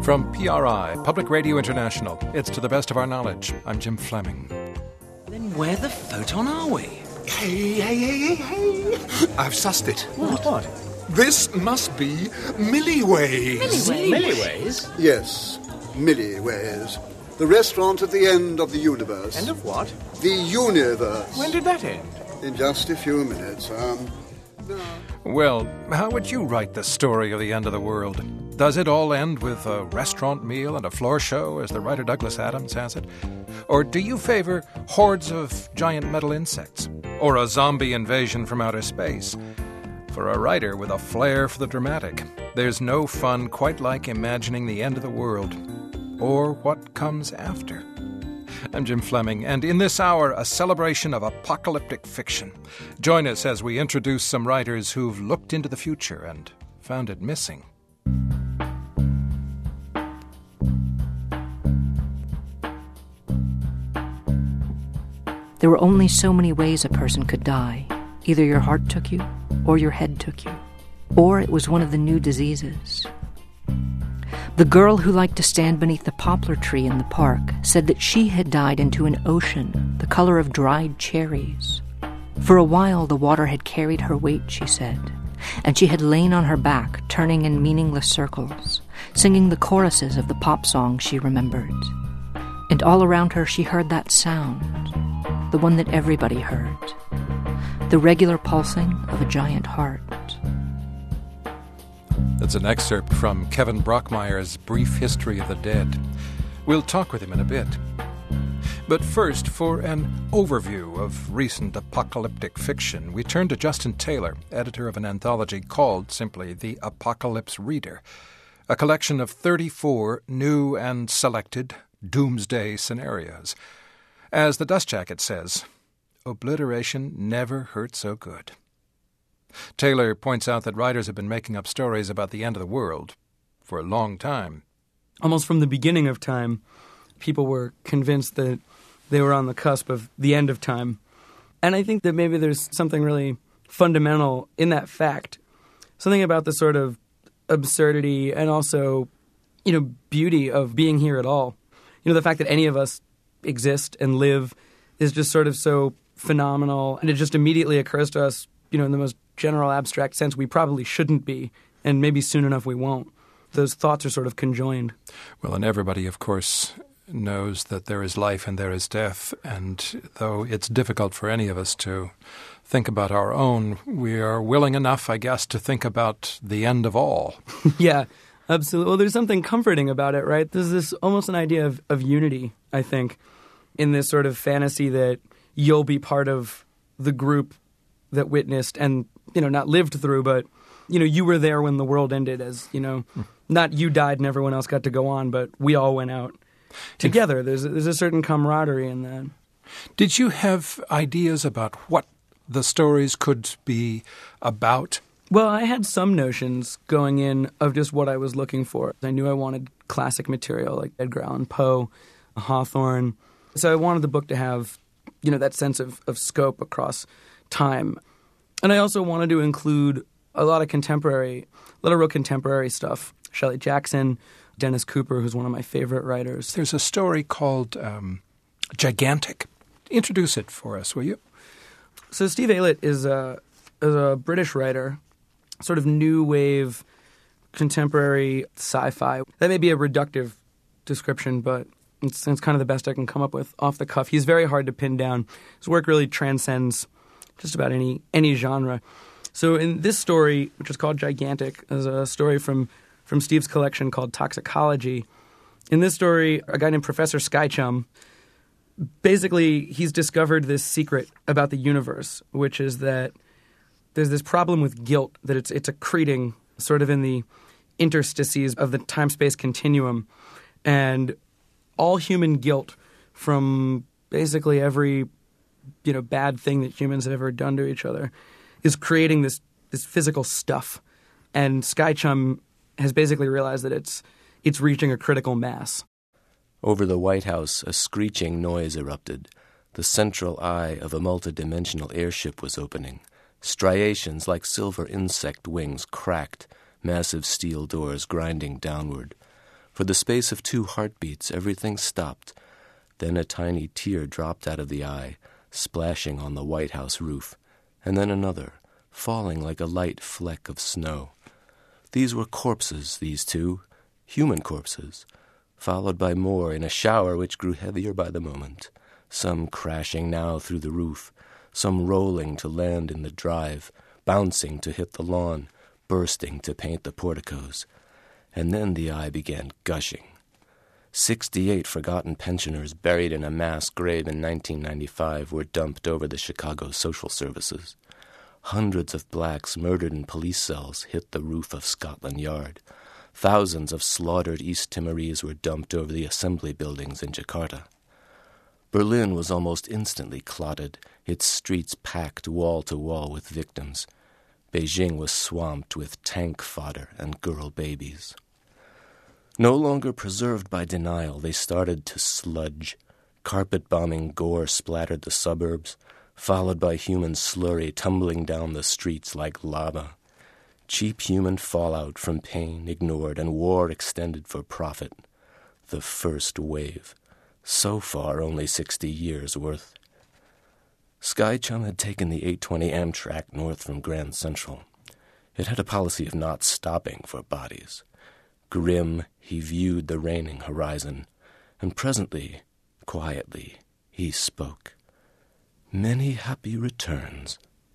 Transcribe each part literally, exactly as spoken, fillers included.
From P R I, Public Radio International, it's To the Best of Our Knowledge. I'm Jim Fleming. Then where the photon are we? Hey, hey, hey, hey, hey. I've sussed it. What? What? This must be Milliways. Milliways? Milliways? Yes, Milliways. The restaurant at the end of the universe. End of what? The universe. When did that end? In just a few minutes. Um, no. Well, how would you write the story of the end of the world? Does it all end with a restaurant meal and a floor show, as the writer Douglas Adams has it? Or do you favor hordes of giant metal insects? Or a zombie invasion from outer space? For a writer with a flair for the dramatic, there's no fun quite like imagining the end of the world, or what comes after. I'm Jim Fleming, and in this hour, a celebration of apocalyptic fiction. Join us as we introduce some writers who've looked into the future and found it missing. There were only so many ways a person could die. Either your heart took you, or your head took you, or it was one of the new diseases. The girl who liked to stand beneath the poplar tree in the park said that she had died into an ocean the color of dried cherries. For a while the water had carried her weight, she said, and she had lain on her back, turning in meaningless circles, singing the choruses of the pop songs she remembered. And all around her she heard that sound, the one that everybody heard, the regular pulsing of a giant heart. That's an excerpt from Kevin Brockmeyer's Brief History of the Dead. We'll talk with him in a bit. But first, for an overview of recent apocalyptic fiction, we turn to Justin Taylor, editor of an anthology called simply The Apocalypse Reader, a collection of thirty-four new and selected doomsday scenarios. As the Dust Jacket says, obliteration never hurt so good. Taylor points out that writers have been making up stories about the end of the world for a long time. Almost from the beginning of time, people were convinced that they were on the cusp of the end of time. And I think that maybe there's something really fundamental in that fact, something about the sort of absurdity and also, you know, beauty of being here at all. You know, the fact that any of us exist and live is just sort of so phenomenal, and it just immediately occurs to us, you know, in the most general abstract sense, we probably shouldn't be, and maybe soon enough we won't. Those thoughts are sort of conjoined. Well, and everybody, of course, knows that there is life and there is death, and though it's difficult for any of us to think about our own, we are willing enough, I guess, to think about the end of all. Yeah, absolutely. Well, there's something comforting about it, right? There's this almost an idea of, of unity, I think, in this sort of fantasy that you'll be part of the group that witnessed and, you know, not lived through, but, you know, you were there when the world ended, as, you know, not you died and everyone else got to go on, but we all went out together. There's, there's a certain camaraderie in that. Did you have ideas about what the stories could be about? Well, I had some notions going in of just what I was looking for. I knew I wanted classic material like Edgar Allan Poe, Hawthorne. So I wanted the book to have, you know, that sense of, of scope across time. And I also wanted to include a lot of contemporary, a lot of real contemporary stuff. Shelley Jackson, Dennis Cooper, who's one of my favorite writers. There's a story called um, Gigantic. Introduce it for us, will you? So Steve Aylett is a, is a British writer, sort of new wave contemporary sci-fi. That may be a reductive description, but it's, it's kind of the best I can come up with off the cuff. He's very hard to pin down. His work really transcends just about any any genre. So in this story, which is called Gigantic, is a story from, from Steve's collection called Toxicology. In this story, a guy named Professor Skychum, basically he's discovered this secret about the universe, which is that there's this problem with guilt, that it's it's accreting sort of in the interstices of the time-space continuum. And all human guilt from basically every, you know, bad thing that humans have ever done to each other is creating this this physical stuff. And Skychum has basically realized that it's it's reaching a critical mass. Over the White House, a screeching noise erupted. The central eye of a multidimensional airship was opening. Striations like silver insect wings cracked, massive steel doors grinding downward. For the space of two heartbeats, everything stopped. Then a tiny tear dropped out of the eye, splashing on the White House roof, and then another, falling like a light fleck of snow. These were corpses, these two, human corpses, followed by more in a shower which grew heavier by the moment, some crashing now through the roof, some rolling to land in the drive, bouncing to hit the lawn, bursting to paint the porticos. And then the eye began gushing. Sixty-eight forgotten pensioners buried in a mass grave in nineteen ninety-five were dumped over the Chicago social services. Hundreds of blacks murdered in police cells hit the roof of Scotland Yard. Thousands of slaughtered East Timorese were dumped over the assembly buildings in Jakarta. Berlin was almost instantly clotted, its streets packed wall to wall with victims. Beijing was swamped with tank fodder and girl babies. No longer preserved by denial, they started to sludge. Carpet-bombing gore splattered the suburbs, followed by human slurry tumbling down the streets like lava. Cheap human fallout from pain ignored and war extended for profit. The first wave. So far, only sixty years' worth. Skychum had taken the eight twenty Amtrak north from Grand Central. It had a policy of not stopping for bodies. Grim, he viewed the raining horizon, and presently, quietly, he spoke. Many happy returns.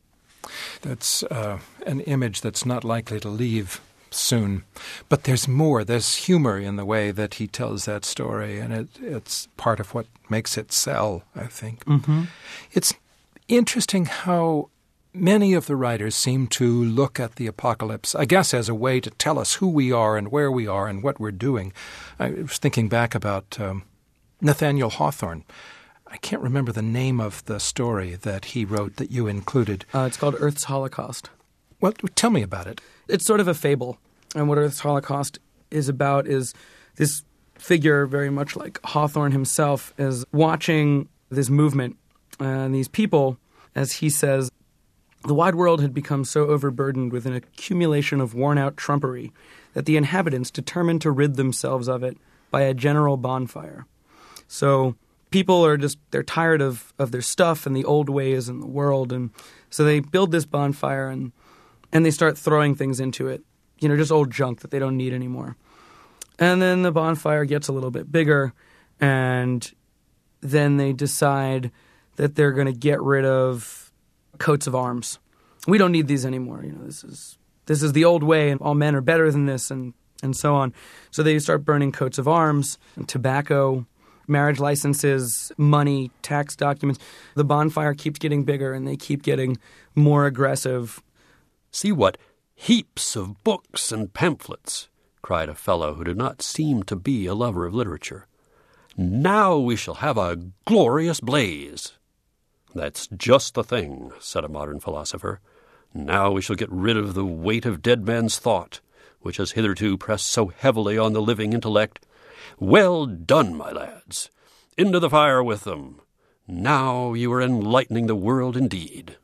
That's uh, an image that's not likely to leave soon. But there's more. There's humor in the way that he tells that story, and it, it's part of what makes it sell, I think. Mm-hmm. It's interesting how many of the writers seem to look at the apocalypse, I guess, as a way to tell us who we are and where we are and what we're doing. I was thinking back about um, Nathaniel Hawthorne. I can't remember the name of the story that he wrote that you included. Uh, it's called Earth's Holocaust. Well, tell me about it. It's sort of a fable. And what Earth's Holocaust is about is this figure, very much like Hawthorne himself, is watching this movement and these people, as he says, the wide world had become so overburdened with an accumulation of worn-out trumpery that the inhabitants determined to rid themselves of it by a general bonfire. So people are just, they're tired of, of their stuff and the old ways in the world, and so they build this bonfire and and they start throwing things into it, you know, just old junk that they don't need anymore. And then the bonfire gets a little bit bigger, and then they decide that they're going to get rid of coats of arms. We don't need these anymore. You know, this is this is the old way, and all men are better than this, and, and so on. So they start burning coats of arms, and tobacco, marriage licenses, money, tax documents. The bonfire keeps getting bigger, and they keep getting more aggressive. "See what heaps of books and pamphlets," cried a fellow who did not seem to be a lover of literature. "Now we shall have a glorious blaze." "That's just the thing," said a modern philosopher. "Now we shall get rid of the weight of dead men's thought, which has hitherto pressed so heavily on the living intellect. Well done, my lads. Into the fire with them. Now you are enlightening the world indeed."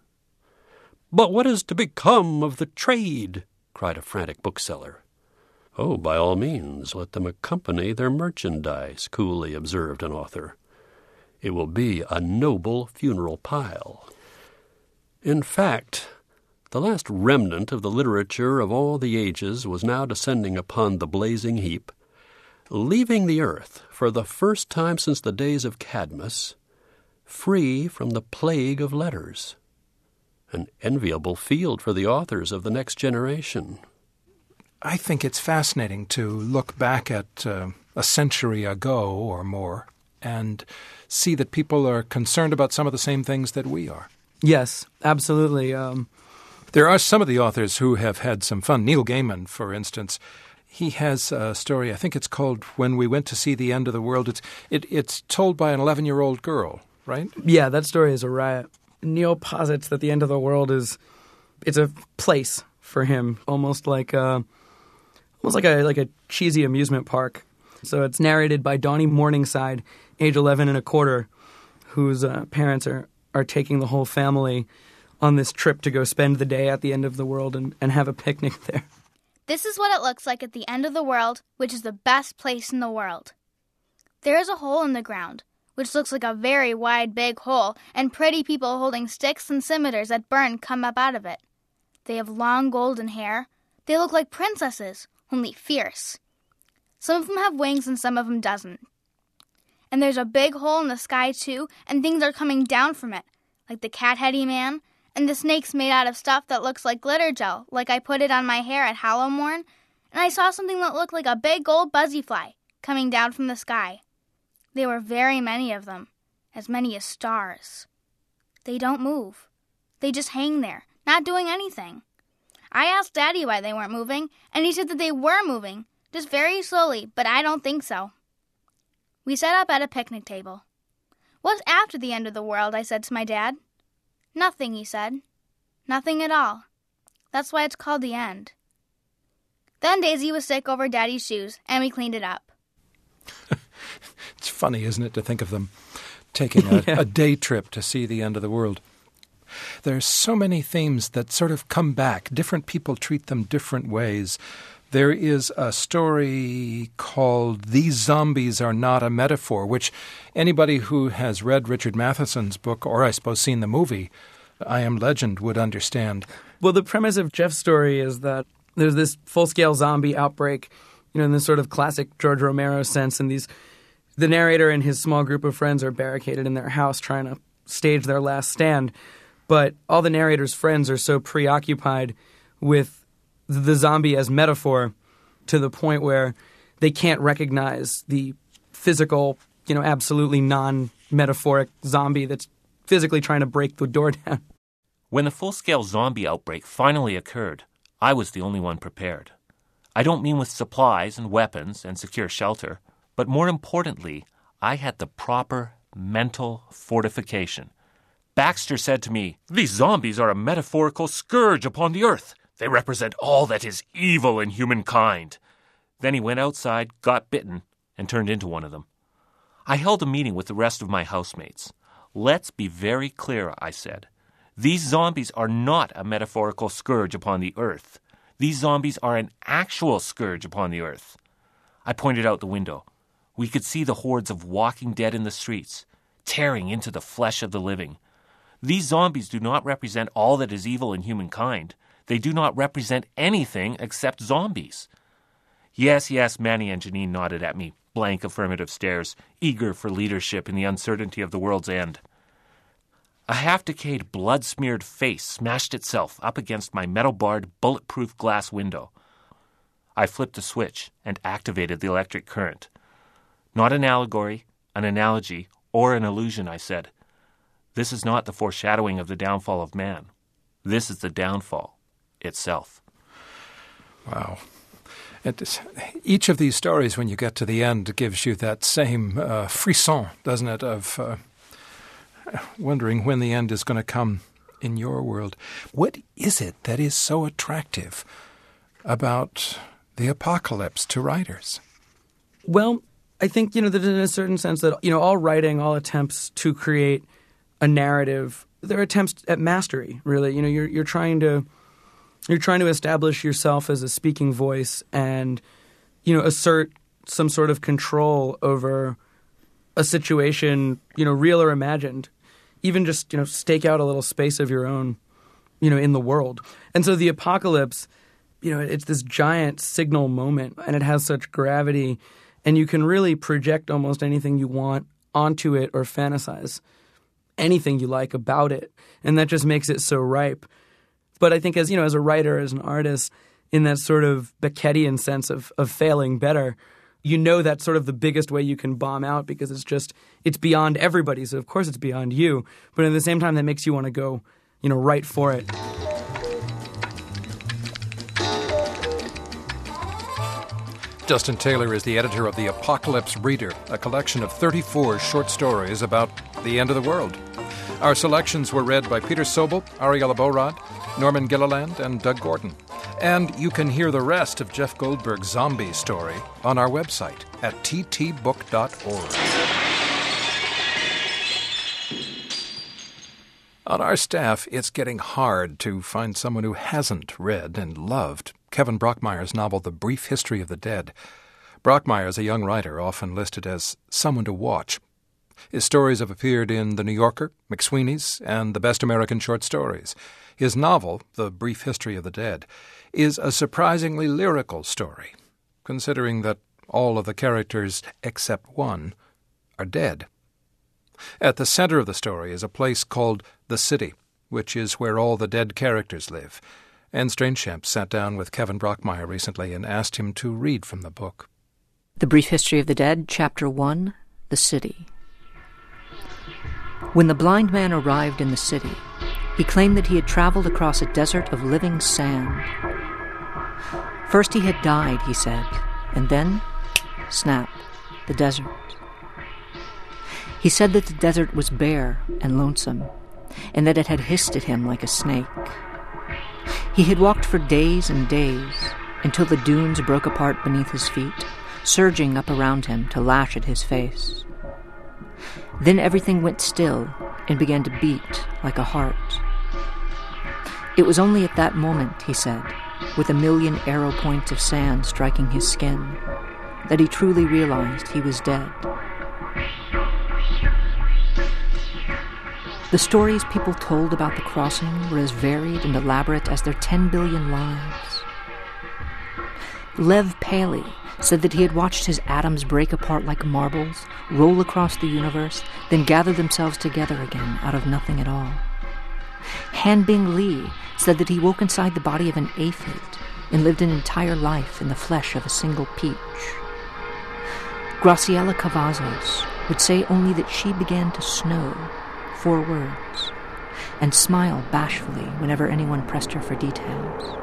"But what is to become of the trade?" cried a frantic bookseller. "Oh, by all means, let them accompany their merchandise," coolly observed an author. "It will be a noble funeral pile." In fact, the last remnant of the literature of all the ages was now descending upon the blazing heap, leaving the earth, for the first time since the days of Cadmus, free from the plague of letters. An enviable field for the authors of the next generation. I think it's fascinating to look back at uh, a century ago or more and see that people are concerned about some of the same things that we are. Yes, absolutely. Um, there are some of the authors who have had some fun. Neil Gaiman, for instance, he has a story, I think it's called When We Went to See the End of the World. It's it, it's told by an eleven-year-old girl, right? Yeah, that story is a riot. Neil posits that the end of the world is it's a place for him, almost like a, almost like a like a cheesy amusement park. So it's narrated by Donnie Morningside, age eleven and a quarter, whose uh, parents are, are taking the whole family on this trip to go spend the day at the end of the world and, and have a picnic there. This is what it looks like at the end of the world, which is the best place in the world. There is a hole in the ground, which looks like a very wide, big hole, and pretty people holding sticks and scimitars that burn come up out of it. They have long golden hair. They look like princesses, only fierce. Some of them have wings and some of them doesn't. And there's a big hole in the sky, too, and things are coming down from it, like the cat-heady man, and the snake's made out of stuff that looks like glitter gel, like I put it on my hair at Hallowmorn, and I saw something that looked like a big gold buzzy fly coming down from the sky. There were very many of them, as many as stars. They don't move. They just hang there, not doing anything. I asked Daddy why they weren't moving, and he said that they were moving, just very slowly, but I don't think so. We sat up at a picnic table. What's after the end of the world? I said to my dad. Nothing, he said. Nothing at all. That's why it's called the end. Then Daisy was sick over Daddy's shoes, and we cleaned it up. It's funny, isn't it, to think of them taking a, yeah. a day trip to see the end of the world. There's so many themes that sort of come back. Different people treat them different ways. There is a story called These Zombies Are Not a Metaphor, which anybody who has read Richard Matheson's book, or I suppose seen the movie, I Am Legend, would understand. Well, the premise of Jeff's story is that there's this full-scale zombie outbreak, you know, in this sort of classic George Romero sense, and these the narrator and his small group of friends are barricaded in their house trying to stage their last stand. But all the narrator's friends are so preoccupied with the zombie as metaphor to the point where they can't recognize the physical, you know, absolutely non-metaphoric zombie that's physically trying to break the door down. When the full-scale zombie outbreak finally occurred, I was the only one prepared. I don't mean with supplies and weapons and secure shelter, but more importantly, I had the proper mental fortification. Baxter said to me, "These zombies are a metaphorical scourge upon the earth. They represent all that is evil in humankind." Then he went outside, got bitten, and turned into one of them. I held a meeting with the rest of my housemates. "Let's be very clear," I said. "These zombies are not a metaphorical scourge upon the earth. These zombies are an actual scourge upon the earth." I pointed out the window. We could see the hordes of walking dead in the streets, tearing into the flesh of the living. These zombies do not represent all that is evil in humankind. They do not represent anything except zombies. Yes, yes, Manny and Janine nodded at me, blank affirmative stares, eager for leadership in the uncertainty of the world's end. A half-decayed, blood-smeared face smashed itself up against my metal-barred, bulletproof glass window. I flipped a switch and activated the electric current. "Not an allegory, an analogy, or an illusion," I said. "This is not the foreshadowing of the downfall of man. This is the downfall itself." Wow. It is, each of these stories, when you get to the end, gives you that same uh, frisson, doesn't it, of uh, wondering when the end is going to come in your world. What is it that is so attractive about the apocalypse to writers? Well, I think, you know, that in a certain sense that, you know, all writing, all attempts to create a narrative, they're attempts at mastery, really. You know, you're you're trying to you're trying to establish yourself as a speaking voice and, you know, assert some sort of control over a situation, you know, real or imagined. Even just, you know, stake out a little space of your own, you know, in the world. And so the apocalypse, you know, it's this giant signal moment, and it has such gravity, and you can really project almost anything you want onto it or fantasize anything you like about it. And that just makes it so ripe. But I think as, you know, as a writer, as an artist, in that sort of Beckettian sense of, of failing better, you know that's sort of the biggest way you can bomb out because it's just, it's beyond everybody. So of course it's beyond you. But at the same time, that makes you want to go, you know, right for it. Justin Taylor is the editor of The Apocalypse Reader, a collection of thirty-four short stories about the end of the world. Our selections were read by Peter Sobel, Ariella Borod, Norman Gilliland, and Doug Gordon. And you can hear the rest of Jeff Goldberg's zombie story on our website at t t book dot org. On our staff, it's getting hard to find someone who hasn't read and loved Kevin Brockmeyer's novel The Brief History of the Dead. Brockmeyer is a young writer, often listed as someone to watch. His stories have appeared in The New Yorker, McSweeney's, and The Best American Short Stories. His novel, The Brief History of the Dead, is a surprisingly lyrical story, considering that all of the characters, except one, are dead. At the center of the story is a place called The City, which is where all the dead characters live. Anne Strainchamp sat down with Kevin Brockmeyer recently and asked him to read from the book. The Brief History of the Dead, Chapter one, The City. When the blind man arrived in the city, he claimed that he had traveled across a desert of living sand. First he had died, he said, and then, snap, the desert. He said that the desert was bare and lonesome, and that it had hissed at him like a snake. He had walked for days and days, until the dunes broke apart beneath his feet, surging up around him to lash at his face. Then everything went still and began to beat like a heart. It was only at that moment, he said, with a million arrow points of sand striking his skin, that he truly realized he was dead. The stories people told about the crossing were as varied and elaborate as their ten billion lives. Lev Paley said that he had watched his atoms break apart like marbles, roll across the universe, then gather themselves together again out of nothing at all. Hanbing Lee said that he woke inside the body of an aphid and lived an entire life in the flesh of a single peach. Graciela Cavazos would say only that she began to snow, four words, and smile bashfully whenever anyone pressed her for details.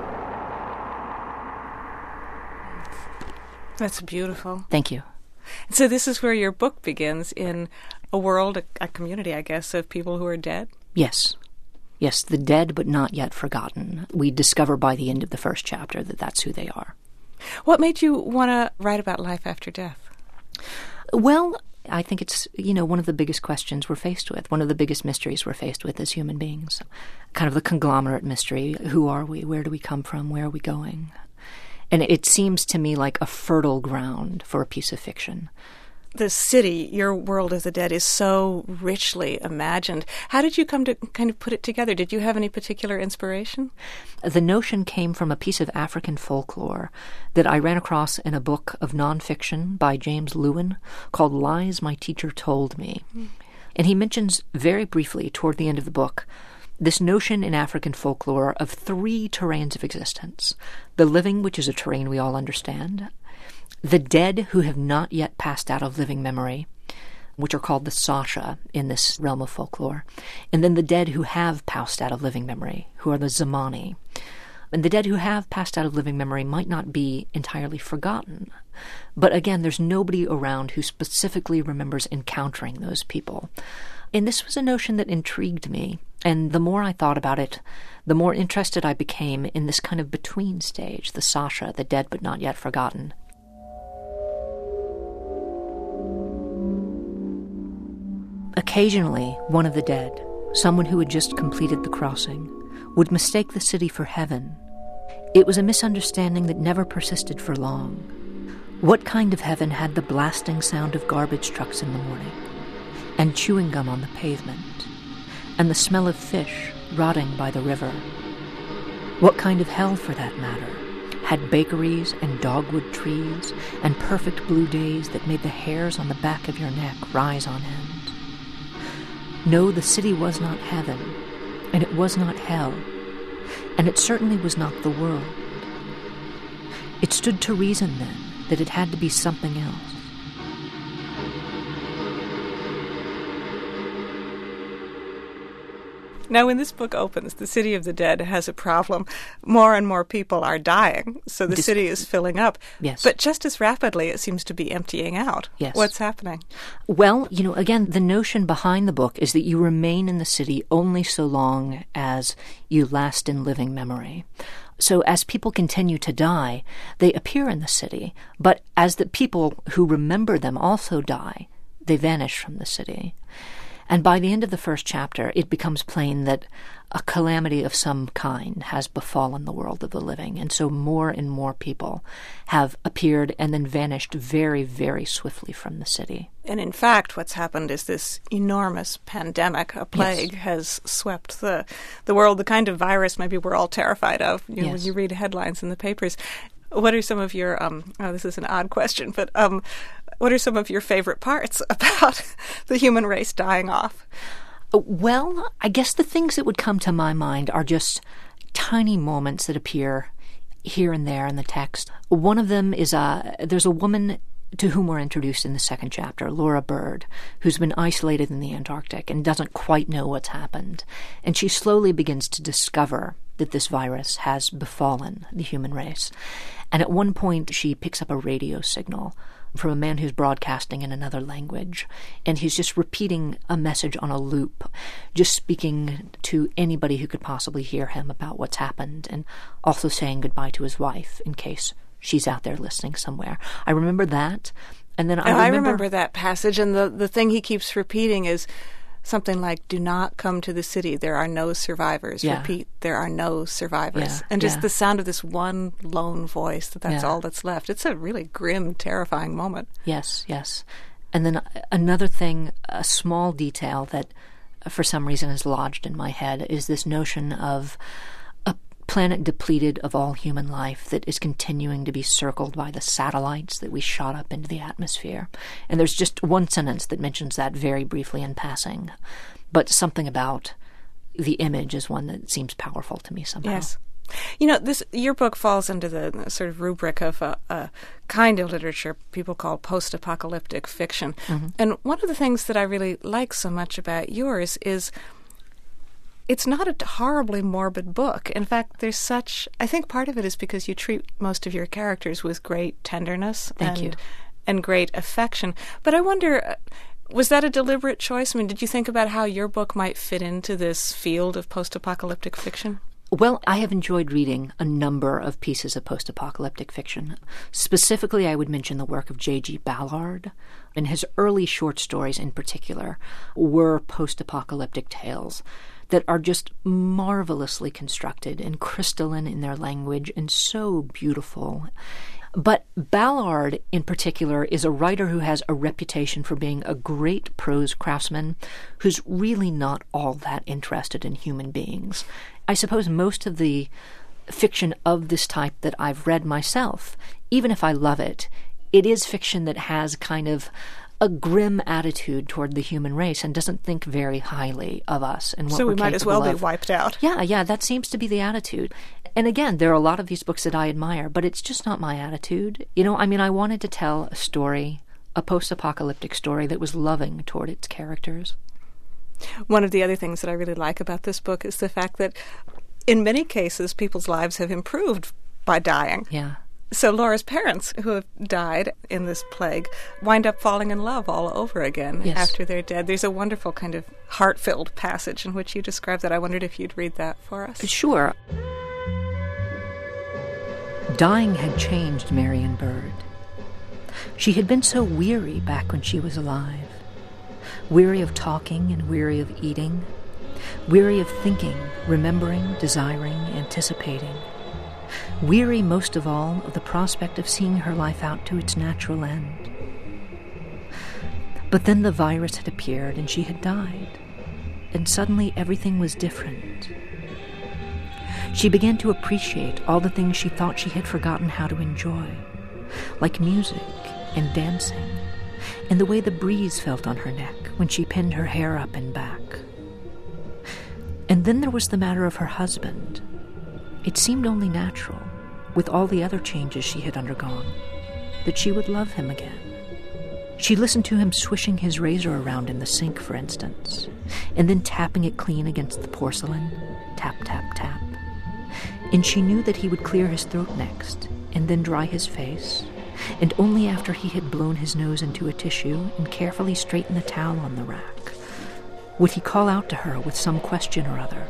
That's beautiful. Thank you. So this is where your book begins, in a world, a, a community, I guess, of people who are dead? Yes. Yes, the dead but not yet forgotten. We discover by the end of the first chapter that that's who they are. What made you want to write about life after death? Well, I think it's, you know, one of the biggest questions we're faced with, one of the biggest mysteries we're faced with as human beings. Kind of the conglomerate mystery. Who are we? Where do we come from? Where are we going? And it seems to me like a fertile ground for a piece of fiction. The city, your world of the dead, is so richly imagined. How did you come to kind of put it together? Did you have any particular inspiration? The notion came from a piece of African folklore that I ran across in a book of nonfiction by James Lewin called Lies My Teacher Told Me. Mm. And he mentions very briefly toward the end of the book this notion in African folklore of three terrains of existence. The living, which is a terrain we all understand. The dead who have not yet passed out of living memory, which are called the Sasha in this realm of folklore. And then the dead who have passed out of living memory, who are the Zamani. And the dead who have passed out of living memory might not be entirely forgotten. But again, there's nobody around who specifically remembers encountering those people. And this was a notion that intrigued me. And the more I thought about it, the more interested I became in this kind of between stage, the Sasha, the dead but not yet forgotten. Occasionally, one of the dead, someone who had just completed the crossing, would mistake the city for heaven. It was a misunderstanding that never persisted for long. What kind of heaven had the blasting sound of garbage trucks in the morning, and chewing gum on the pavement, and the smell of fish rotting by the river? What kind of hell, for that matter, had bakeries and dogwood trees and perfect blue days that made the hairs on the back of your neck rise on end? No, the city was not heaven, and it was not hell, and it certainly was not the world. It stood to reason, then, that it had to be something else. Now, when this book opens, the city of the dead has a problem. More and more people are dying, so the Dis- city is filling up. Yes. But just as rapidly, it seems to be emptying out. Yes. What's happening? Well, you know, again, the notion behind the book is that you remain in the city only so long as you last in living memory. So as people continue to die, they appear in the city, but as the people who remember them also die, they vanish from the city. And by the end of the first chapter, it becomes plain that a calamity of some kind has befallen the world of the living. And so more and more people have appeared and then vanished very, very swiftly from the city. And in fact, what's happened is this enormous pandemic, a plague, Yes. has swept the the world, the kind of virus maybe we're all terrified of, you know, Yes. when you read headlines in the papers. What are some of your, um, oh, this is an odd question, but um, what are some of your favorite parts about the human race dying off? Well, I guess the things that would come to my mind are just tiny moments that appear here and there in the text. One of them is uh, there's a woman to whom we're introduced in the second chapter, Laura Bird, who's been isolated in the Antarctic and doesn't quite know what's happened. And she slowly begins to discover that this virus has befallen the human race. And at one point, she picks up a radio signal from a man who's broadcasting in another language, and he's just repeating a message on a loop, just speaking to anybody who could possibly hear him about what's happened, and also saying goodbye to his wife in case she's out there listening somewhere. I remember that, and then I And remember... I remember that passage, and the, the thing he keeps repeating is something like, do not come to the city, there are no survivors. Yeah. Repeat, there are no survivors. Yeah, and just yeah. the sound of this one lone voice, that that's Yeah. all that's left. It's a really grim, terrifying moment. Yes, yes. And then another thing, a small detail that for some reason is lodged in my head, is this notion of a planet depleted of all human life that is continuing to be circled by the satellites that we shot up into the atmosphere. And there's just one sentence that mentions that very briefly in passing. But something about the image is one that seems powerful to me somehow. Yes. You know, this your book falls into the sort of rubric of a, a kind of literature people call post-apocalyptic fiction. Mm-hmm. And one of the things that I really like so much about yours is it's not a horribly morbid book. In fact, there's such... I think part of it is because you treat most of your characters with great tenderness Thank and you. and great affection. But I wonder... Was that a deliberate choice? I mean, did you think about how your book might fit into this field of post-apocalyptic fiction? Well, I have enjoyed reading a number of pieces of post-apocalyptic fiction. Specifically, I would mention the work of J G Ballard, and his early short stories in particular were post-apocalyptic tales that are just marvelously constructed and crystalline in their language and so beautiful. But Ballard, in particular, is a writer who has a reputation for being a great prose craftsman who's really not all that interested in human beings. I suppose most of the fiction of this type that I've read myself, even if I love it, it is fiction that has kind of a grim attitude toward the human race and doesn't think very highly of us and what So we're we might as well capable be of. wiped out. Yeah, yeah, that seems to be the attitude. And again, there are a lot of these books that I admire, but it's just not my attitude. You know, I mean, I wanted to tell a story, a post-apocalyptic story that was loving toward its characters. One of the other things that I really like about this book is the fact that in many cases people's lives have improved by dying. Yeah. So Laura's parents, who have died in this plague, wind up falling in love all over again Yes. after they're dead. There's a wonderful kind of heart-filled passage in which you describe that. I wondered if you'd read that for us. Sure. Dying had changed Marion Bird. She had been so weary back when she was alive. Weary of talking and weary of eating. Weary of thinking, remembering, desiring, anticipating. Weary most of all of the prospect of seeing her life out to its natural end. But then the virus had appeared and she had died, and suddenly everything was different. She began to appreciate all the things she thought she had forgotten how to enjoy, like music and dancing, and the way the breeze felt on her neck when she pinned her hair up and back. And then there was the matter of her husband. It seemed only natural, with all the other changes she had undergone, that she would love him again. She listened to him swishing his razor around in the sink, for instance, and then tapping it clean against the porcelain, tap, tap, tap. And she knew that he would clear his throat next, and then dry his face, and only after he had blown his nose into a tissue and carefully straightened the towel on the rack would he call out to her with some question or other.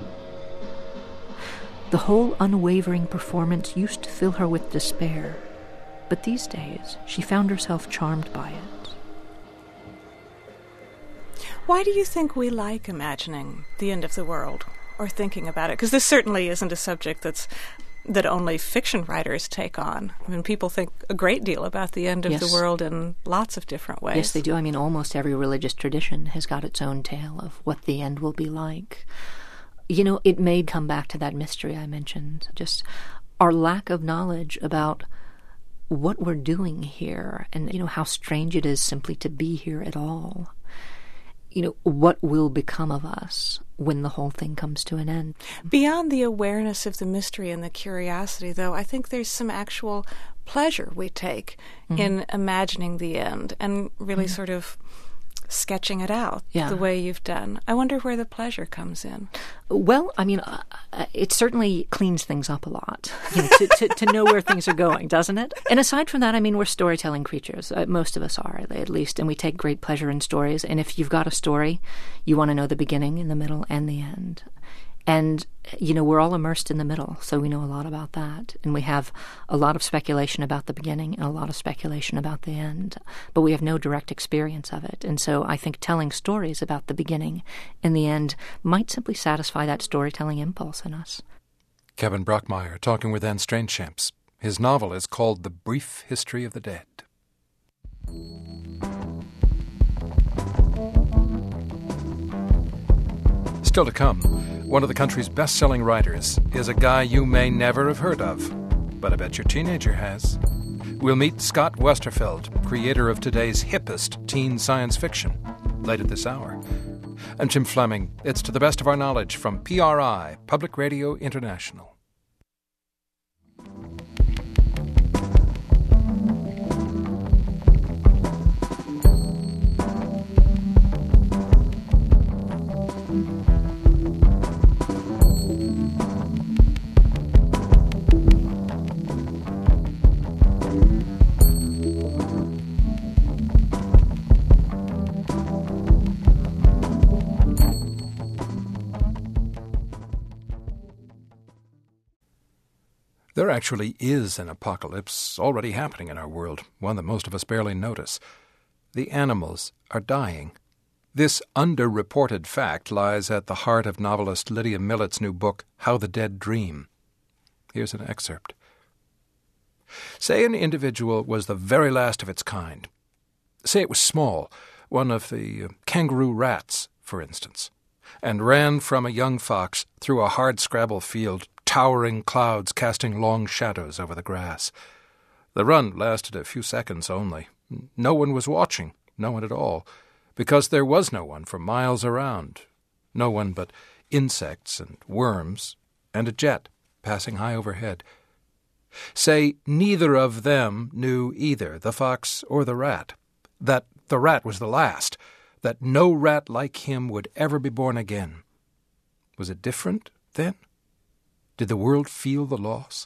The whole unwavering performance used to fill her with despair, but these days she found herself charmed by it. Why do you think we like imagining the end of the world or thinking about it? Because this certainly isn't a subject that's that only fiction writers take on. I mean, people think a great deal about the end of yes. the world in lots of different ways. Yes, they do. I mean, almost every religious tradition has got its own tale of what the end will be like. You know, it may come back to that mystery I mentioned, just our lack of knowledge about what we're doing here and, you know, how strange it is simply to be here at all. You know, what will become of us when the whole thing comes to an end. Beyond the awareness of the mystery and the curiosity, though, I think there's some actual pleasure we take mm-hmm. in imagining the end and really mm-hmm. sort of sketching it out yeah. the way you've done. I wonder where the pleasure comes in. Well, I mean, uh, it certainly cleans things up a lot, you know, to, to, to know where things are going, doesn't it? And aside from that, I mean, we're storytelling creatures. Uh, most of us are, at least, and we take great pleasure in stories. And if you've got a story, you want to know the beginning and the middle and the end. And, you know, we're all immersed in the middle, so we know a lot about that. And we have a lot of speculation about the beginning and a lot of speculation about the end. But we have no direct experience of it. And so I think telling stories about the beginning and the end might simply satisfy that storytelling impulse in us. Kevin Brockmeyer talking with Anne Strainchamps. His novel is called The Brief History of the Dead. Still to come, one of the country's best-selling writers is a guy you may never have heard of, but I bet your teenager has. We'll meet Scott Westerfeld, creator of today's hippest teen science fiction, late at this hour. I'm Jim Fleming. It's To the Best of Our Knowledge from P R I, Public Radio International. There actually is an apocalypse already happening in our world, one that most of us barely notice. The animals are dying. This underreported fact lies at the heart of novelist Lydia Millet's new book, How the Dead Dream. Here's an excerpt. Say an individual was the very last of its kind. Say it was small, one of the uh, kangaroo rats, for instance, and ran from a young fox through a hard-scrabble field, towering clouds casting long shadows over the grass. The run lasted a few seconds only. No one was watching, no one at all, because there was no one for miles around. No one but insects and worms and a jet passing high overhead. Say neither of them knew either, the fox or the rat, that the rat was the last, that no rat like him would ever be born again. Was it different then? Did the world feel the loss?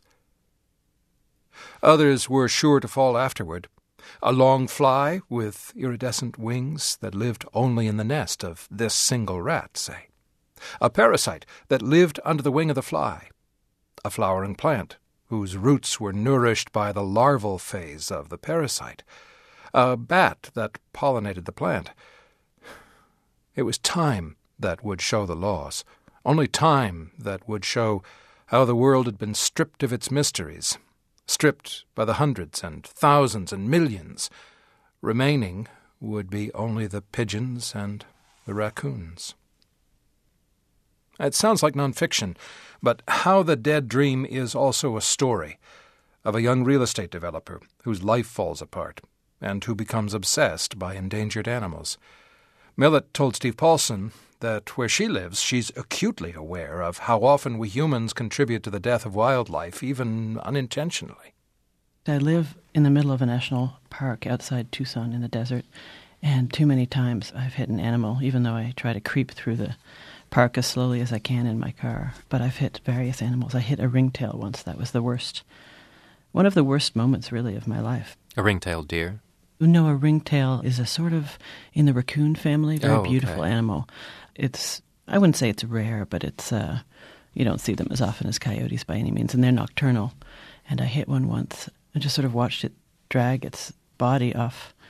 Others were sure to fall afterward. A long fly with iridescent wings that lived only in the nest of this single rat, say. A parasite that lived under the wing of the fly. A flowering plant whose roots were nourished by the larval phase of the parasite. A bat that pollinated the plant. It was time that would show the loss. Only time that would show how the world had been stripped of its mysteries, stripped by the hundreds and thousands and millions. Remaining would be only the pigeons and the raccoons. It sounds like nonfiction, but How the Dead Dream is also a story of a young real estate developer whose life falls apart and who becomes obsessed by endangered animals. Millet told Steve Paulson that where she lives, she's acutely aware of how often we humans contribute to the death of wildlife, even unintentionally. I live in the middle of a national park outside Tucson in the desert, and too many times I've hit an animal, even though I try to creep through the park as slowly as I can in my car. But I've hit various animals. I hit a ringtail once. That was the worst, one of the worst moments, really, of my life. A ringtail deer? No, a ringtail is a sort of, in the raccoon family, very oh, beautiful okay. animal. It's, I wouldn't say it's rare, but it's, uh, you don't see them as often as coyotes by any means, and they're nocturnal. And I hit one once and just sort of watched it drag its body off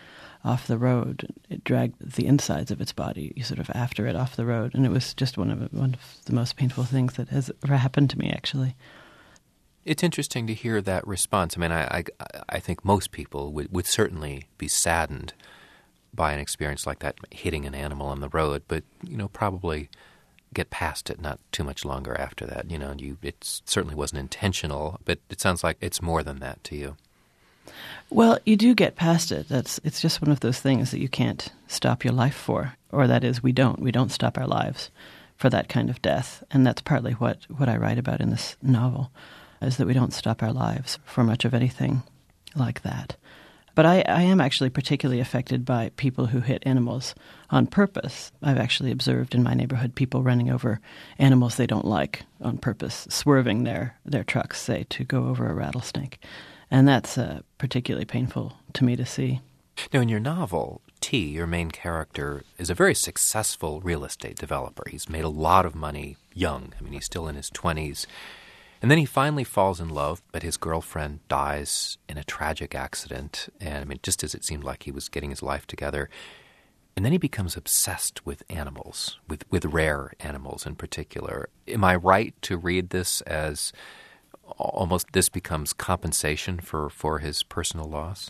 off the road. It dragged the insides of its body sort of after it off the road, and it was just one of one of the most painful things that has ever happened to me, actually. It's interesting to hear that response. I mean, I I, I think most people would, would certainly be saddened by an experience like that, hitting an animal on the road, but, you know, probably get past it not too much longer after that. You know, you it certainly wasn't intentional, but it sounds like it's more than that to you. Well, you do get past it. That's it's just one of those things that you can't stop your life for, or that is, we don't. We don't stop our lives for that kind of death, and that's partly what, what I write about in this novel, is that we don't stop our lives for much of anything like that. But I, I am actually particularly affected by people who hit animals on purpose. I've actually observed in my neighborhood people running over animals they don't like on purpose, swerving their, their trucks, say, to go over a rattlesnake. And that's uh, particularly painful to me to see. Now, in your novel, T, your main character, is a very successful real estate developer. He's made a lot of money young. I mean, he's still in his twenties. And then he finally falls in love, but his girlfriend dies in a tragic accident. And, I mean, just as it seemed like he was getting his life together. And then he becomes obsessed with animals, with, with rare animals in particular. Am I right to read this as almost this becomes compensation for, for his personal loss?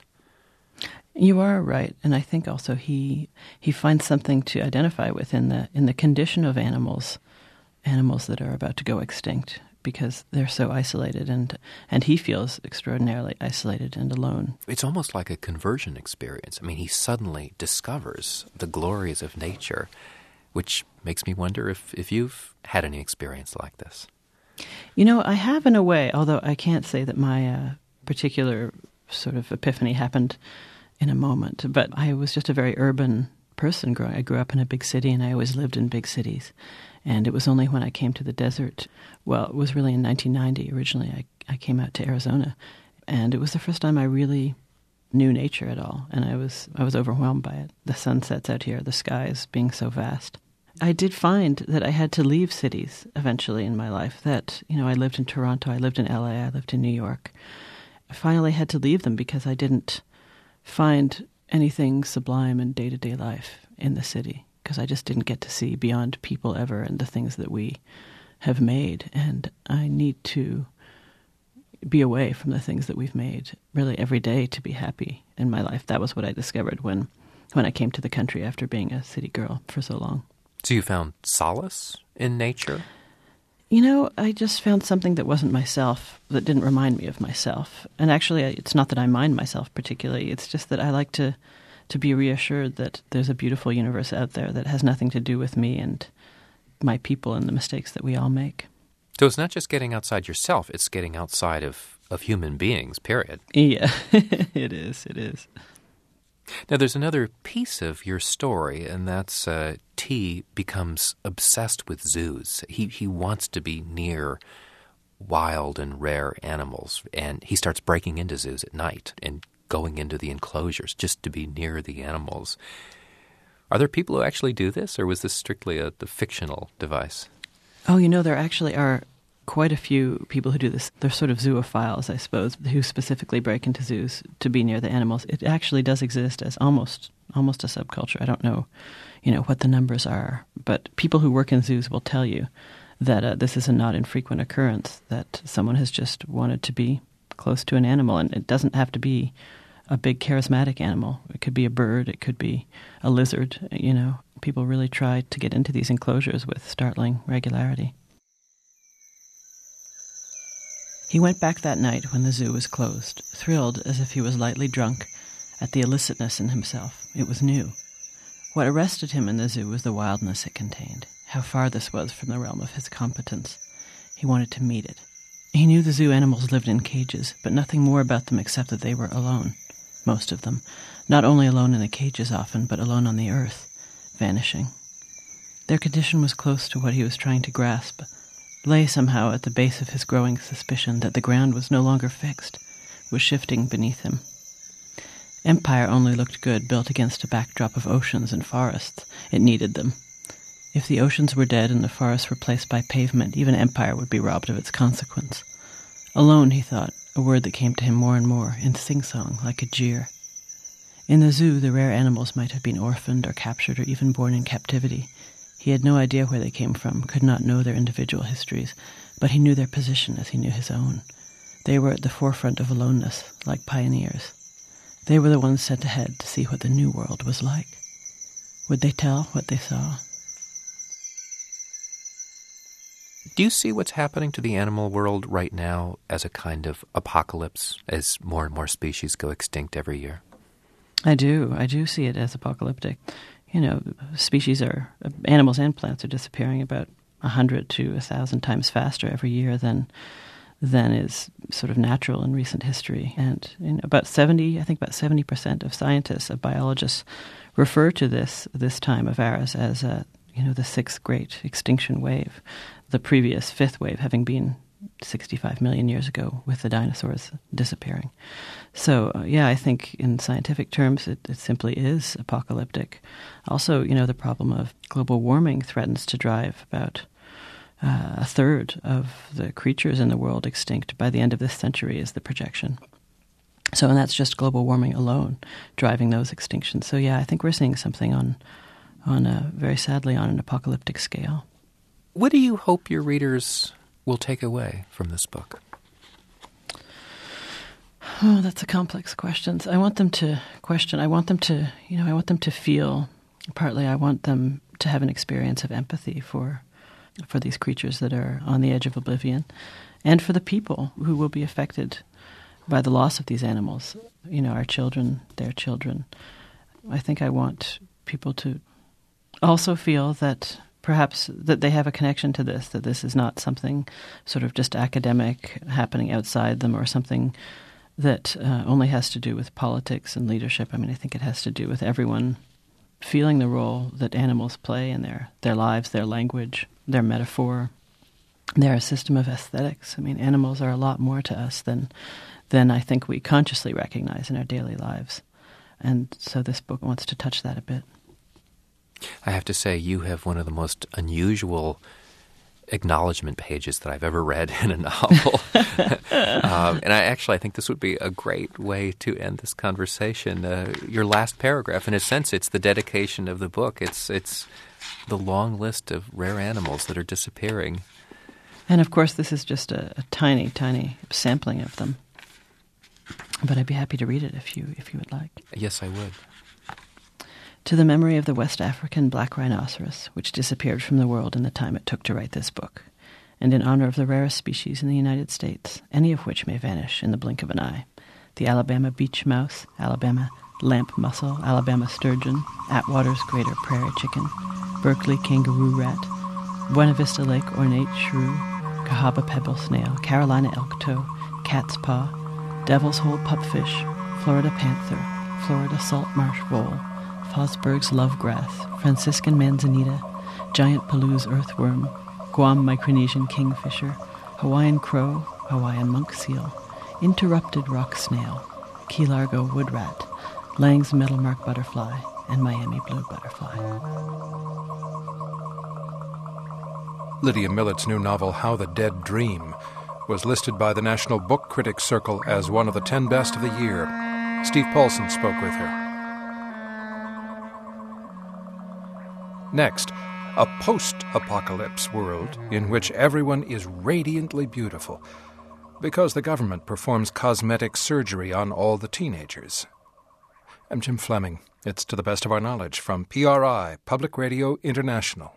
You are right, and I think also he he finds something to identify with in the in the condition of animals, animals that are about to go extinct, because they're so isolated, and and he feels extraordinarily isolated and alone. It's almost like a conversion experience. I mean, he suddenly discovers the glories of nature, which makes me wonder if, if you've had any experience like this. You know, I have in a way, although I can't say that my uh, particular sort of epiphany happened in a moment, but I was just a very urban person growing. I grew up in a big city, and I always lived in big cities. And it was only when I came to the desert, well, it was really in nineteen ninety. Originally, I, I came out to Arizona, and it was the first time I really knew nature at all, and I was I was overwhelmed by it. The sunsets out here, the skies being so vast. I did find that I had to leave cities eventually in my life, that, you know, I lived in Toronto, I lived in L A, I lived in New York. I finally had to leave them because I didn't find anything sublime in day-to-day life in the city, because I just didn't get to see beyond people ever and the things that we have made. And I need to be away from the things that we've made really every day to be happy in my life. That was what I discovered when, when I came to the country after being a city girl for so long. So you found solace in nature? You know, I just found something that wasn't myself, that didn't remind me of myself. And actually, it's not that I mind myself particularly. It's just that I like to to be reassured that there's a beautiful universe out there that has nothing to do with me and my people and the mistakes that we all make. So it's not just getting outside yourself, it's getting outside of, of human beings, period. Yeah, it is, it is. Now, there's another piece of your story, and that's uh, T becomes obsessed with zoos. He he wants to be near wild and rare animals, and he starts breaking into zoos at night and going into the enclosures just to be near the animals. Are there people who actually do this, or was this strictly a the fictional device? Oh, you know, there actually are quite a few people who do this. They're sort of zoophiles, I suppose, who specifically break into zoos to be near the animals. It actually does exist as almost almost a subculture. I don't know, you know, what the numbers are, but people who work in zoos will tell you that uh, this is a not infrequent occurrence, that someone has just wanted to be close to an animal, and it doesn't have to be a big charismatic animal. It could be a bird, it could be a lizard, you know. People really try to get into these enclosures with startling regularity. He went back that night when the zoo was closed, thrilled as if he was lightly drunk at the illicitness in himself. It was new. What arrested him in the zoo was the wildness it contained, how far this was from the realm of his competence. He wanted to meet it. He knew the zoo animals lived in cages, but nothing more about them except that they were alone, most of them. Not only alone in the cages often, but alone on the earth, vanishing. Their condition was close to what he was trying to grasp, lay somehow at the base of his growing suspicion that the ground was no longer fixed, was shifting beneath him. Empire only looked good built against a backdrop of oceans and forests. It needed them. If the oceans were dead and the forests replaced by pavement, even empire would be robbed of its consequence. Alone, he thought, a word that came to him more and more, in sing-song, like a jeer. In the zoo, the rare animals might have been orphaned or captured or even born in captivity. He had no idea where they came from, could not know their individual histories, but he knew their position as he knew his own. They were at the forefront of aloneness, like pioneers. They were the ones sent ahead to see what the new world was like. Would they tell what they saw? Do you see what's happening to the animal world right now as a kind of apocalypse, as more and more species go extinct every year? I do. I do see it as apocalyptic. You know, species are, animals and plants are disappearing about a hundred to a thousand times faster every year than than is sort of natural in recent history. And you know, about seventy, I think about seventy percent of scientists, of biologists, refer to this this time of ours as a, you know, the sixth great extinction wave. The previous fifth wave having been sixty-five million years ago with the dinosaurs disappearing. So, uh, yeah, I think in scientific terms it, it simply is apocalyptic. Also, you know, the problem of global warming threatens to drive about uh, a third of the creatures in the world extinct by the end of this century is the projection. So, and that's just global warming alone driving those extinctions. So, yeah, I think we're seeing something on, on a, very sadly, on an apocalyptic scale. What do you hope your readers will take away from this book? Oh, that's a complex question. I want them to question. I want them to, you know, I want them to feel. Partly, I want them to have an experience of empathy for, for these creatures that are on the edge of oblivion, and for the people who will be affected by the loss of these animals. You know, our children, their children. I think I want people to also feel that perhaps that they have a connection to this, that this is not something sort of just academic happening outside them or something that uh, only has to do with politics and leadership. I mean, I think it has to do with everyone feeling the role that animals play in their, their lives, their language, their metaphor, their system of aesthetics. I mean, animals are a lot more to us than, than I think we consciously recognize in our daily lives. And so this book wants to touch that a bit. I have to say, you have one of the most unusual acknowledgement pages that I've ever read in a novel. um, and I actually I think this would be a great way to end this conversation. Uh, your last paragraph, in a sense, it's the dedication of the book. It's it's the long list of rare animals that are disappearing. And of course, this is just a, a tiny, tiny sampling of them. But I'd be happy to read it if you if you would like. Yes, I would. To the memory of the West African black rhinoceros, which disappeared from the world in the time it took to write this book, and in honor of the rarest species in the United States, any of which may vanish in the blink of an eye, the Alabama beach mouse, Alabama lamp mussel, Alabama sturgeon, Atwater's greater prairie chicken, Berkeley kangaroo rat, Buena Vista Lake ornate shrew, Cahaba pebble snail, Carolina elk toe, cat's paw, devil's hole pupfish, Florida panther, Florida salt marsh vole, Fosberg's lovegrass, Franciscan manzanita, giant Palouse earthworm, Guam Micronesian kingfisher, Hawaiian crow, Hawaiian monk seal, interrupted rock snail, Key Largo wood rat, Lang's metalmark butterfly, and Miami blue butterfly. Lydia Millet's new novel, How the Dead Dream, was listed by the National Book Critics Circle as one of the ten best of the year. Steve Paulson spoke with her. Next, a post-apocalypse world in which everyone is radiantly beautiful because the government performs cosmetic surgery on all the teenagers. I'm Jim Fleming. It's To the Best of Our Knowledge from P R I, Public Radio International.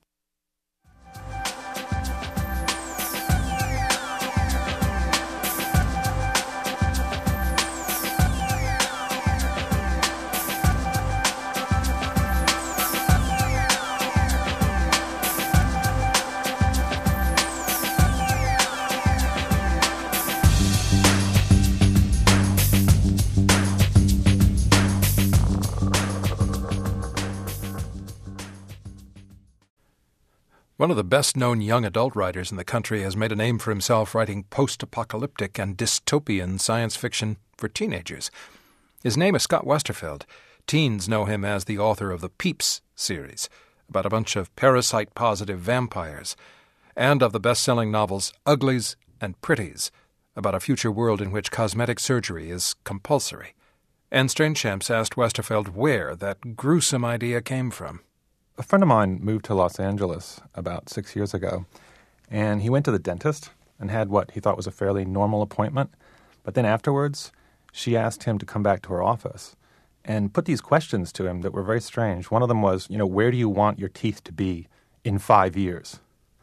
One of the best-known young adult writers in the country has made a name for himself writing post-apocalyptic and dystopian science fiction for teenagers. His name is Scott Westerfeld. Teens know him as the author of the Peeps series, about a bunch of parasite-positive vampires, and of the best-selling novels Uglies and Pretties, about a future world in which cosmetic surgery is compulsory. And Strainchamps asked Westerfeld where that gruesome idea came from. A friend of mine moved to Los Angeles about six years ago, and he went to the dentist and had what he thought was a fairly normal appointment. But then afterwards, she asked him to come back to her office and put these questions to him that were very strange. One of them was, you know, where do you want your teeth to be in five years?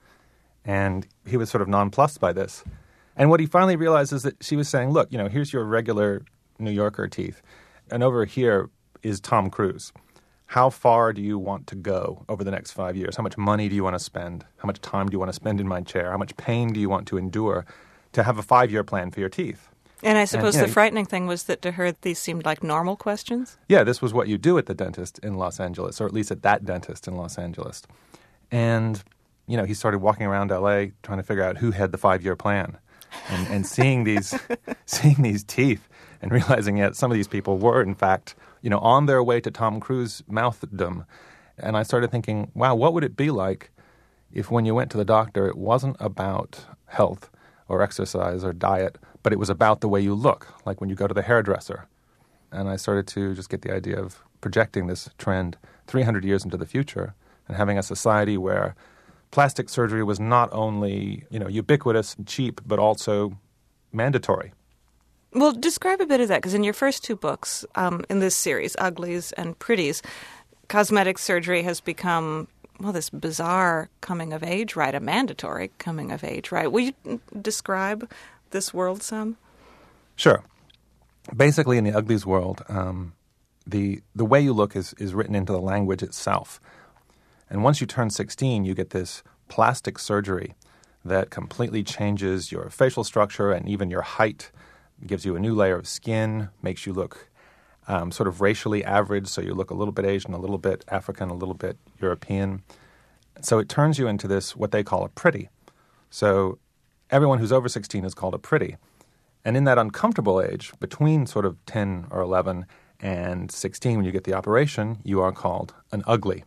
And he was sort of nonplussed by this. And what he finally realized is that she was saying, look, you know, here's your regular New Yorker teeth, and over here is Tom Cruise. How far do you want to go over the next five years? How much money do you want to spend? How much time do you want to spend in my chair? How much pain do you want to endure to have a five-year plan for your teeth? And I suppose and, the know, frightening thing was that to her these seemed like normal questions? Yeah, this was what you do at the dentist in Los Angeles, or at least at that dentist in Los Angeles. And, you know, he started walking around L A trying to figure out who had the five-year plan. And, and seeing these seeing these teeth and realizing that some of these people were, in fact, you know, on their way to Tom Cruise mouthdom. And I started thinking, wow, what would it be like if when you went to the doctor, it wasn't about health or exercise or diet, but it was about the way you look, like when you go to the hairdresser. And I started to just get the idea of projecting this trend three hundred years into the future and having a society where plastic surgery was not only, you know, ubiquitous and cheap, but also mandatory. Well, describe a bit of that, because in your first two books um, in this series, Uglies and Pretties, cosmetic surgery has become, well, this bizarre coming-of-age rite, a mandatory coming-of-age rite. Will you describe this world some? Sure. Basically, in the Uglies world, um, the the way you look is, is written into the language itself. And once you turn sixteen, you get this plastic surgery that completely changes your facial structure and even your height, gives you a new layer of skin, makes you look um, sort of racially average, so you look a little bit Asian, a little bit African, a little bit European. So it turns you into this, what they call a pretty. So everyone who's over sixteen is called a pretty. And in that uncomfortable age, between sort of ten or eleven and sixteen, when you get the operation, you are called an ugly.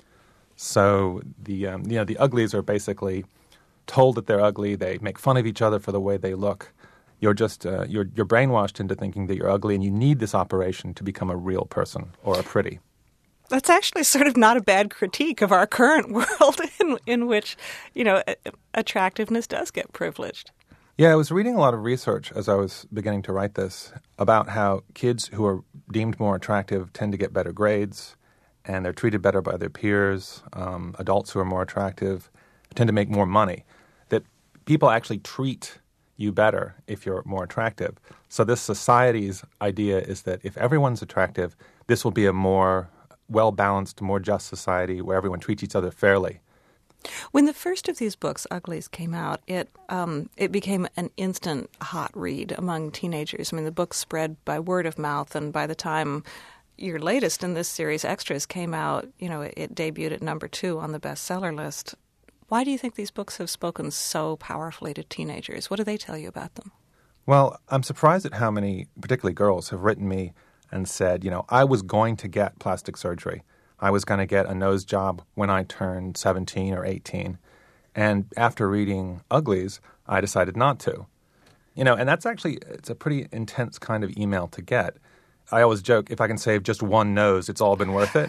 So the um, you know the uglies are basically told that they're ugly. They make fun of each other for the way they look. You're just uh, you're you're brainwashed into thinking that you're ugly, and you need this operation to become a real person or a pretty. That's actually sort of not a bad critique of our current world, in in which you know attractiveness does get privileged. Yeah, I was reading a lot of research as I was beginning to write this about how kids who are deemed more attractive tend to get better grades, and they're treated better by their peers. Um, adults who are more attractive tend to make more money. That people actually treat you better if you're more attractive. So this society's idea is that if everyone's attractive, this will be a more well-balanced, more just society where everyone treats each other fairly. When the first of these books, Uglies, came out, it um, it became an instant hot read among teenagers. I mean, the book spread by word of mouth, and by the time your latest in this series, Extras, came out, you know, it, it debuted at number two on the bestseller list. Why do you think these books have spoken so powerfully to teenagers? What do they tell you about them? Well, I'm surprised at how many, particularly girls, have written me and said, you know, I was going to get plastic surgery. I was going to get a nose job when I turned seventeen or eighteen. And after reading Uglies, I decided not to. You know, and that's actually, it's a pretty intense kind of email to get. I always joke, if I can save just one nose, it's all been worth it.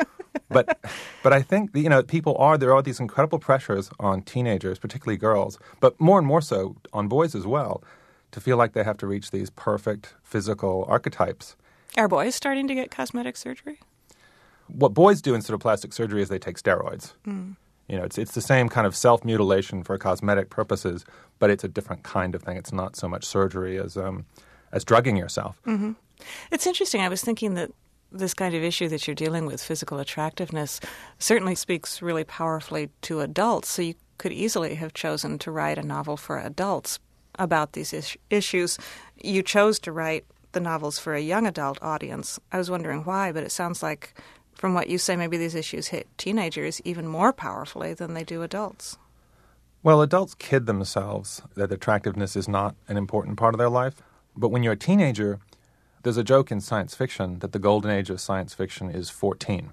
But but I think, you know, people are, there are these incredible pressures on teenagers, particularly girls, but more and more so on boys as well, to feel like they have to reach these perfect physical archetypes. Are boys starting to get cosmetic surgery? What boys do instead of plastic surgery is they take steroids. Mm. You know, it's it's the same kind of self-mutilation for cosmetic purposes, but it's a different kind of thing. It's not so much surgery as um, as drugging yourself. Mm-hmm. It's interesting. I was thinking that this kind of issue that you're dealing with, physical attractiveness, certainly speaks really powerfully to adults. So you could easily have chosen to write a novel for adults about these is- issues. You chose to write the novels for a young adult audience. I was wondering why, but it sounds like, from what you say, maybe these issues hit teenagers even more powerfully than they do adults. Well, adults kid themselves that attractiveness is not an important part of their life. But when you're a teenager, there's a joke in science fiction that the golden age of science fiction is fourteen.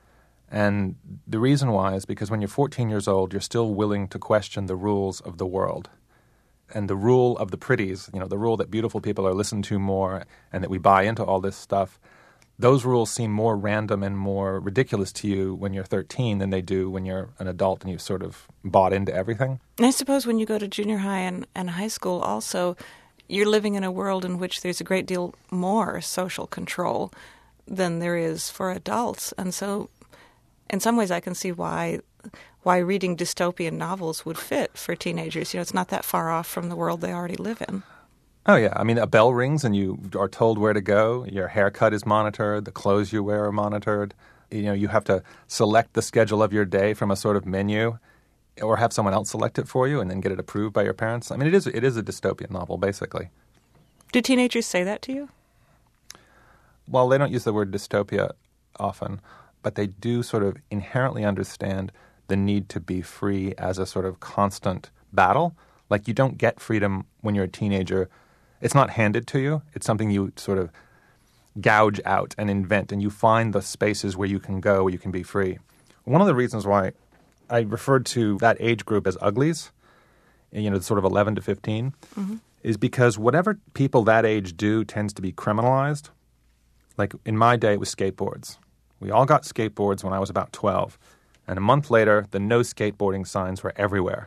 And the reason why is because when you're fourteen years old, you're still willing to question the rules of the world. and the rule of the pretties, you know, the rule that beautiful people are listened to more and that we buy into all this stuff, those rules seem more random and more ridiculous to you when you're thirteen than they do when you're an adult and you've sort of bought into everything. And I suppose when you go to junior high and, and high school also, you're living in a world in which there's a great deal more social control than there is for adults. And so in some ways I can see why why reading dystopian novels would fit for teenagers. You know, it's not that far off from the world they already live in. Oh, yeah. I mean, a bell rings and you are told where to go. Your haircut is monitored. The clothes you wear are monitored. You know, you have to select the schedule of your day from a sort of menu or have someone else select it for you and then get it approved by your parents. I mean, it is it is a dystopian novel, basically. Do teenagers say that to you? Well, they don't use the word dystopia often, but they do sort of inherently understand the need to be free as a sort of constant battle. Like, you don't get freedom when you're a teenager. It's not handed to you. It's something you sort of gouge out and invent, and you find the spaces where you can go, where you can be free. One of the reasons why I referred to that age group as uglies, you know, sort of eleven to fifteen, mm-hmm. is because whatever people that age do tends to be criminalized. Like, in my day, it was skateboards. We all got skateboards when I was about twelve. And a month later, the no skateboarding signs were everywhere.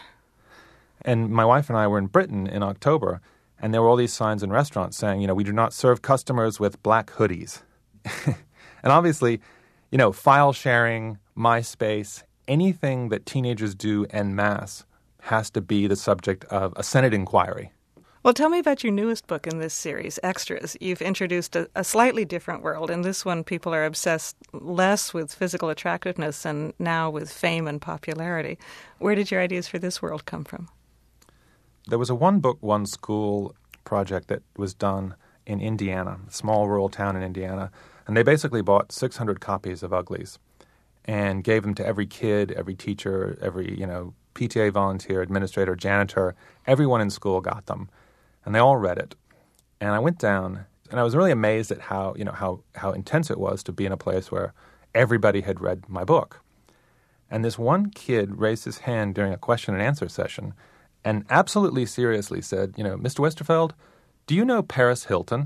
And my wife and I were in Britain in October, and there were all these signs in restaurants saying, you know, we do not serve customers with black hoodies. And obviously, you know, file sharing, MySpace, anything that teenagers do en masse has to be the subject of a Senate inquiry. Well, tell me about your newest book in this series, Extras. You've introduced a, a slightly different world. In this one, people are obsessed less with physical attractiveness and now with fame and popularity. Where did your ideas for this world come from? There was a One Book, One School project that was done in Indiana, a small rural town in Indiana, and they basically bought six hundred copies of Uglies and gave them to every kid, every teacher, every, you know, P T A volunteer, administrator, janitor. Everyone in school got them. And they all read it. And I went down, and I was really amazed at how, you know, how, how intense it was to be in a place where everybody had read my book. And this one kid raised his hand during a question and answer session and absolutely seriously said, you know, Mister Westerfeld, do you know Paris Hilton?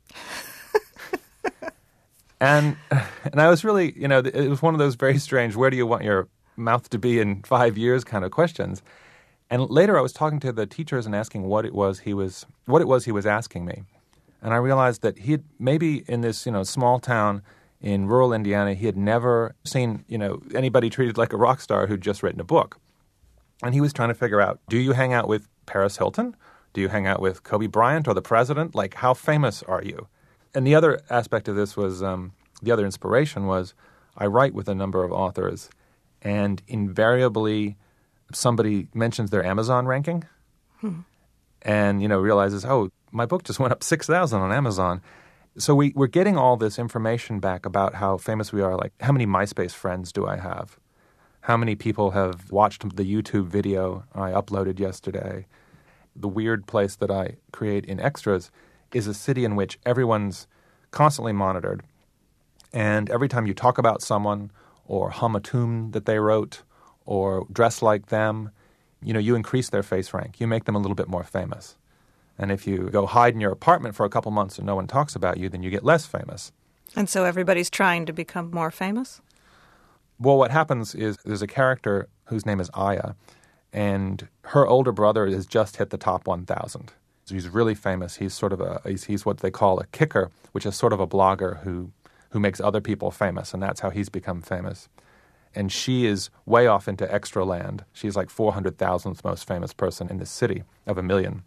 and and I was really, you know, it was one of those very strange, where do you want your mouth to be in five years kind of questions. And later I was talking to the teachers and asking what it was he was what it was he was asking me. And I realized that he had maybe in this, you know, small town in rural Indiana, he had never seen, you know, anybody treated like a rock star who'd just written a book. And he was trying to figure out, do you hang out with Paris Hilton? Do you hang out with Kobe Bryant or the president? Like, how famous are you? And the other aspect of this was, um, the other inspiration was, I write with a number of authors, and invariably somebody mentions their Amazon ranking hmm. and, you know, realizes, oh, my book just went up six thousand on Amazon. So we, we're getting all this information back about how famous we are. Like, how many MySpace friends do I have? How many people have watched the YouTube video I uploaded yesterday? The weird place that I create in Extras is a city in which everyone's constantly monitored. And every time you talk about someone or hum a tune that they wrote or dress like them, you know, you increase their face rank. You make them a little bit more famous. And if you go hide in your apartment for a couple months and no one talks about you, then you get less famous. And so everybody's trying to become more famous? Well, what happens is there's a character whose name is Aya, and her older brother has just hit the top one thousand. So he's really famous. He's sort of a he's, he's what they call a kicker, which is sort of a blogger who who makes other people famous, and that's how he's become famous. And she is way off into extra land. She's like four hundred thousandth most famous person in this city of a million.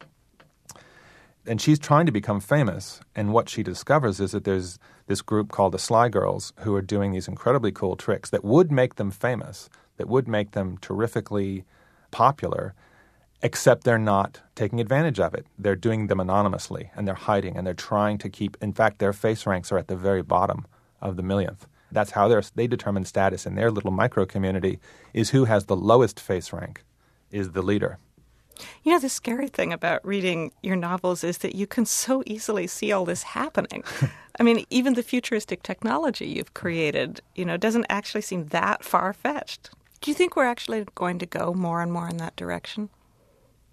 And she's trying to become famous, and what she discovers is that there's this group called the Sly Girls who are doing these incredibly cool tricks that would make them famous, that would make them terrifically popular, except they're not taking advantage of it. They're doing them anonymously, and they're hiding, and they're trying to keep – in fact, their face ranks are at the very bottom of the millionth. That's how they're, they determine status in their little micro-community, is who has the lowest face rank is the leader. You know, the scary thing about reading your novels is that you can so easily see all this happening. I mean, even the futuristic technology you've created, you know, doesn't actually seem that far-fetched. Do you think we're actually going to go more and more in that direction?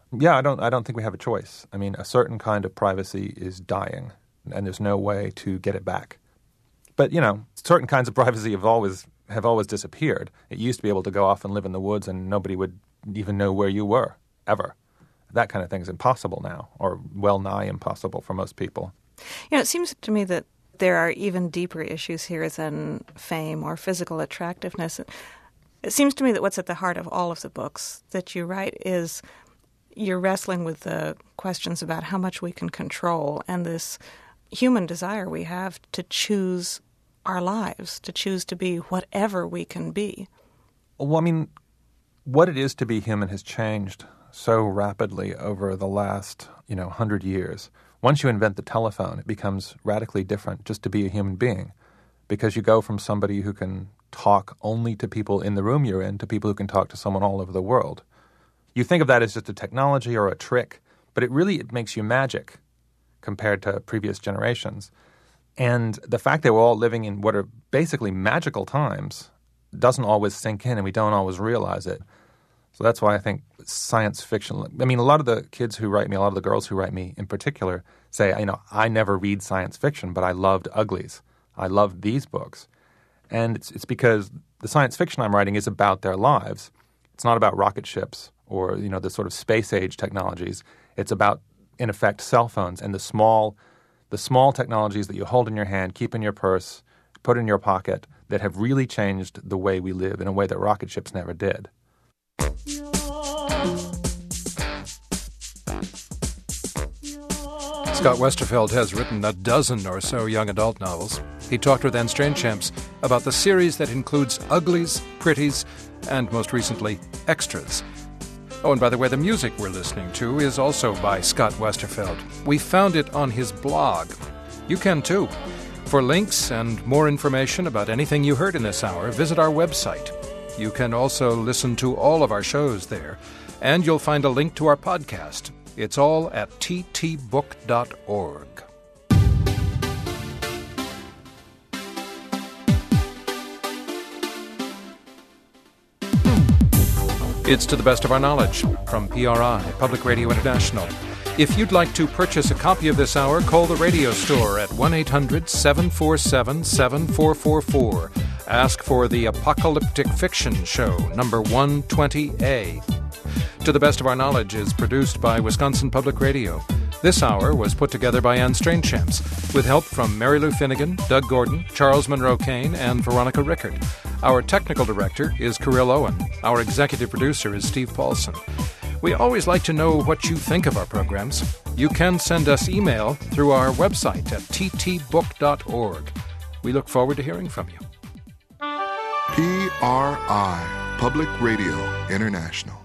Yeah, I don't I don't think we have a choice. I mean, a certain kind of privacy is dying, and there's no way to get it back. But, you know, certain kinds of privacy have always have always disappeared. It used to be able to go off and live in the woods and nobody would even know where you were, ever. That kind of thing is impossible now, or well nigh impossible for most people. You know, it seems to me that there are even deeper issues here than fame or physical attractiveness. It seems to me that what's at the heart of all of the books that you write is you're wrestling with the questions about how much we can control and this human desire we have to choose our lives, to choose to be whatever we can be. Well, I mean, what it is to be human has changed so rapidly over the last, you know, hundred years. Once you invent the telephone, it becomes radically different just to be a human being, because you go from somebody who can talk only to people in the room you're in to people who can talk to someone all over the world. You think of that as just a technology or a trick, but it really it makes you magic compared to previous generations. And the fact that we're all living in what are basically magical times doesn't always sink in, and we don't always realize it. So that's why I think science fiction, I mean, a lot of the kids who write me, a lot of the girls who write me in particular say, you know, I never read science fiction, but I loved Uglies. I loved these books. And it's, it's because the science fiction I'm writing is about their lives. It's not about rocket ships or, you know, the sort of space-age technologies. It's about, in effect, cell phones and the small the small technologies that you hold in your hand, keep in your purse, put in your pocket, that have really changed the way we live in a way that rocket ships never did. Scott Westerfeld has written a dozen or so young adult novels. He talked with Anne Strainchamps about the series that includes Uglies, Pretties, and most recently, Extras. Oh, and by the way, the music we're listening to is also by Scott Westerfeld. We found it on his blog. You can too. For links and more information about anything you heard in this hour, visit our website. You can also listen to all of our shows there, and you'll find a link to our podcast. It's all at t t book dot org. It's To the Best of Our Knowledge from P R I, Public Radio International. If you'd like to purchase a copy of this hour, call the radio store at one eight hundred seven four seven seven four four four. Ask for the Apocalyptic Fiction Show, number one twenty A. To the Best of Our Knowledge is produced by Wisconsin Public Radio. This hour was put together by Anne Strainchamps, with help from Mary Lou Finnegan, Doug Gordon, Charles Monroe Kane, and Veronica Rickard. Our technical director is Kirill Owen. Our executive producer is Steve Paulson. We always like to know what you think of our programs. You can send us email through our website at t t book dot org. We look forward to hearing from you. P R I, Public Radio International.